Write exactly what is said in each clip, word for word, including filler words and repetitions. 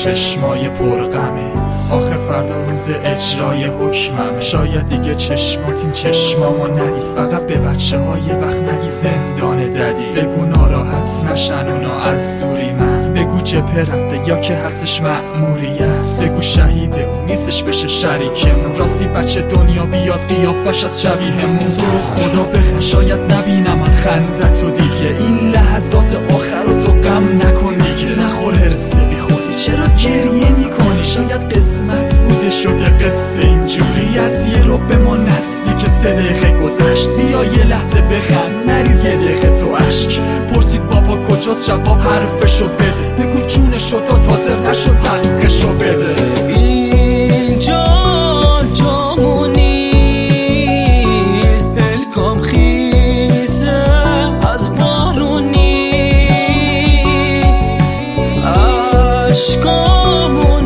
چشمای پرغمت. آخه فردا روز اجرای حکمم، شاید دیگه چشمات این چشمامو ندید. فقط به بچه های وقت نگی زندان ددی. بگو ناراحت نشن اونا از زوری من، بگو جبهه رفته یا که هستش مأموریت، بگو شهیده و نیستش بشه شریکمون. راستی بچه دنیا بیاد قیافش از شبیهمون. تو خدا بخن شاید نبینم من خندتو دیگه، این لحظات آخر رو تو غم نکن دیگه. نخور هرسه بی خودی، چرا گریه میکنی؟ شاید قسمت بوده شده قصه اینجوری. از یه رو به ما نزدیک سه دقیقه گذشت، بیا یه لحظه بخند نریز یه دقیقه تو عشق. پرسید بابا کجاست، جواب حرفشو بده، بگو جونشو تا تازه نشو تحقیقشو بده. اینجا جامون نیست، دلکام خیزه از بارون نیست، عشقامون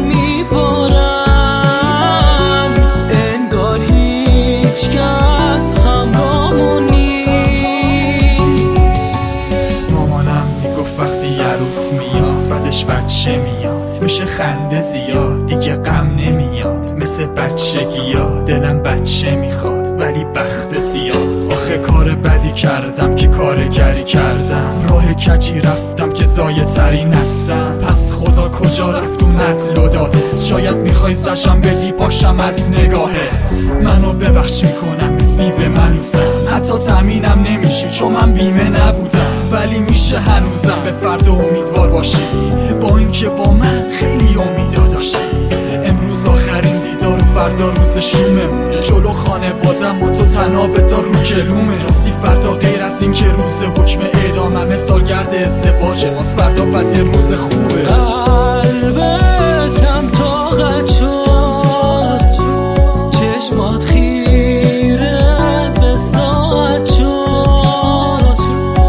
میبارن انگار هیچ کس همراهمون نیست. مامانم میگفت وقتی یه روز میاد بعدش بچه میاد، میشه خنده زیاد دیگه غم نمیاد. مثل بچگی ها دلم بچه میخواد ولی بخت سیاه. آخه کار بدی کردم که کارگری کردم، راه کجی رفتم که زایه ترین هستم. پس خدا کجا رفت اون عدل و دادت؟ شاید میخوای زشم بدی باشم از نگاهت. منو ببخش میکنمت بیوه منوزم، حتی تامینم نمیشی چون من بیمه نبودم. ولی میشه هنوزم به فردا امیدوار باشی، با اینکه با من خیلی امیدا داشتی. امروز آخرین دیدار و فردا روز شوممونه، جلو خانوادم و تو تنها بدار رو گلومه. راستی فردا غیر از این که روز حکم اعداممه، سالگرد ازدواج ماست فردا، پس یه روز خوبه. قلبت کم طاقت شد، چشمات خیره به ساعت شد،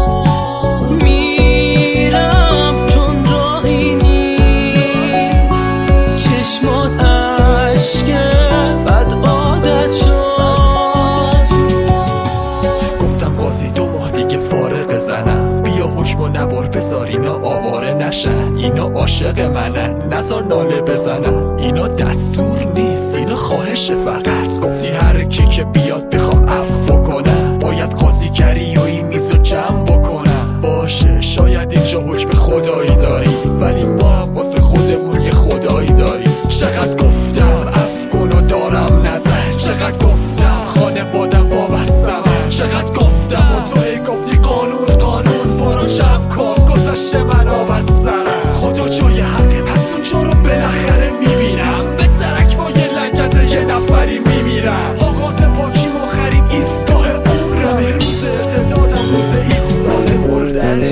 میرم چون راهی نیست، چشمات عشقه بد عادت شد. گفتم بازی دو ماه دیگه فارغ زنم، بیا حکمو نبار بذار اینا آواره نشن. اینا عاشق منن نذار ناله بزنن، اینا دستور نیست اینا خواهش فقط. گفتی هر کی که بیاد بخوام عفو کنم، باید قاضیگری و این میزو جمع بکنم. باشه شاید اینجا حکم خدایی داری، ولی ما واسه خودمون یه خدایی داری. چقدر گفتم عفو کن و دارم نظر، چقدر گفتم خانوادم وابستم، چقدر گفتم و تو ای گفتی قانون قانون. برو جمع کن گذشته من آب از سرم، خدا جای حقه پس اونجا رو بالاخره میبینم. به درک با یه لگده یه نفری میمیرم. آغاز پاکیم آخرین ایستگاه عمرم، روز ارتدادم روز ایستاده مردنه.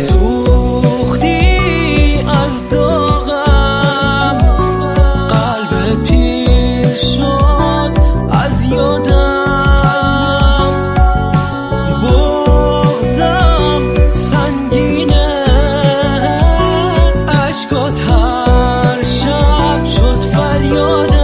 سوختی از داغم، قلبت پیر شد از یادم، بغضم سنگینه عشقات هر شب شد فریادم.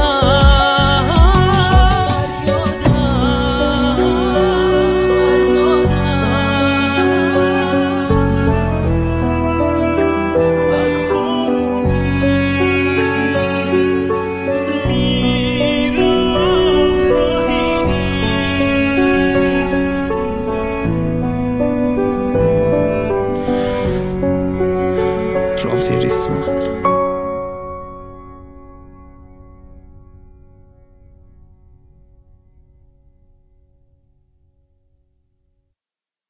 رامزی ریسمان.